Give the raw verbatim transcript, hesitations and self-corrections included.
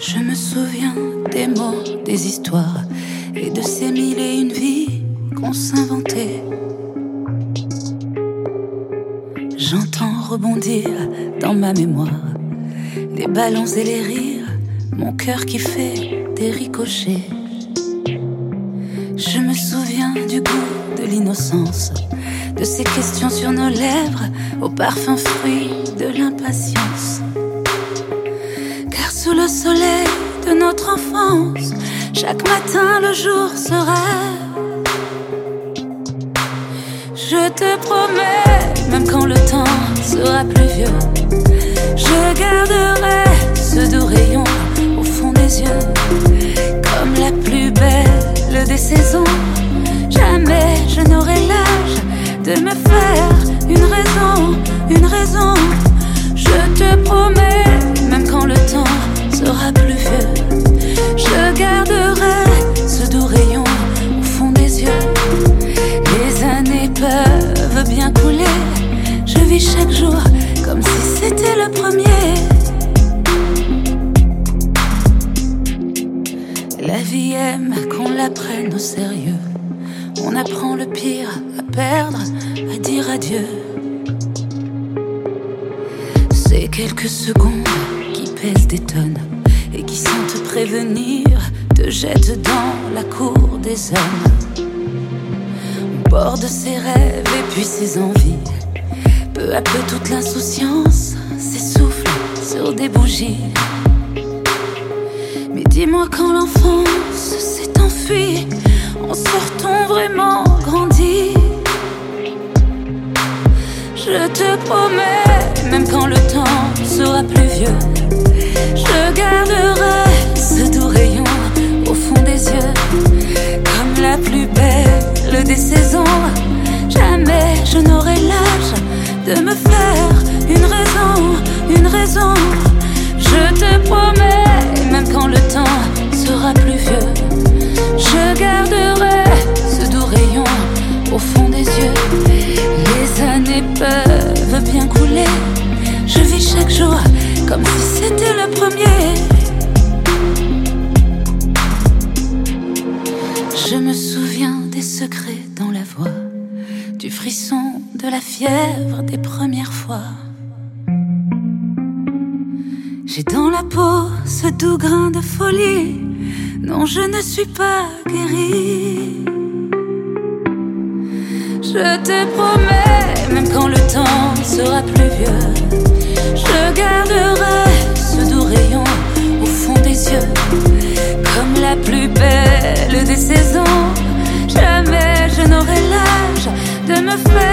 Je me souviens des mots, des histoires et de ces mille et une vies qu'on s'inventait. J'entends rebondir dans ma mémoire les ballons et les rires, mon cœur qui fait des ricochets. Je me souviens du goût de l'innocence, de ces questions sur nos lèvres, au parfum fruit de l'impatience. Car sous le soleil de notre enfance, chaque matin le jour se rêve. Je te promets, même quand le temps sera plus vieux, je garderai ce doux rayon au fond des yeux. Comme la plus belle des saisons, jamais je n'aurai l'âge de me faire une raison, une raison. Je te promets, même quand le temps sera plus vieux, je garderai ce doux rayon au fond des yeux. Les années peuvent bien couler, je vis chaque jour comme si c'était le premier. La vie aime qu'on la prenne au sérieux. On apprend le pire à perdre, à dire adieu. Ces quelques secondes qui pèsent des tonnes et qui sans te prévenir te jettent dans la cour des hommes. Au bord de ses rêves et puis ses envies, peu à peu toute l'insouciance s'essouffle sur des bougies. Mais dis-moi quand l'enfance s'est enfuie, en sortant vraiment grandi. Je te promets, même quand le temps sera plus vieux, je garderai ce doux rayon au fond des yeux. Comme la plus belle des saisons, jamais je n'aurai l'âge de me faire une raison, une raison. Je te promets, même quand le temps sera plus vieux, je garderai ce doux rayon au fond des yeux. Les années peuvent bien couler, je vis chaque jour comme si c'était le premier. Je me souviens des secrets dans la voix, du frisson, de la fièvre des premières fois. J'ai dans la peau ce doux grain de folie, non je ne suis pas guérie. Je te promets, même quand le temps sera plus vieux, je garderai ce doux rayon au fond des yeux. Comme la plus belle des saisons, jamais je n'aurai l'âge de me faire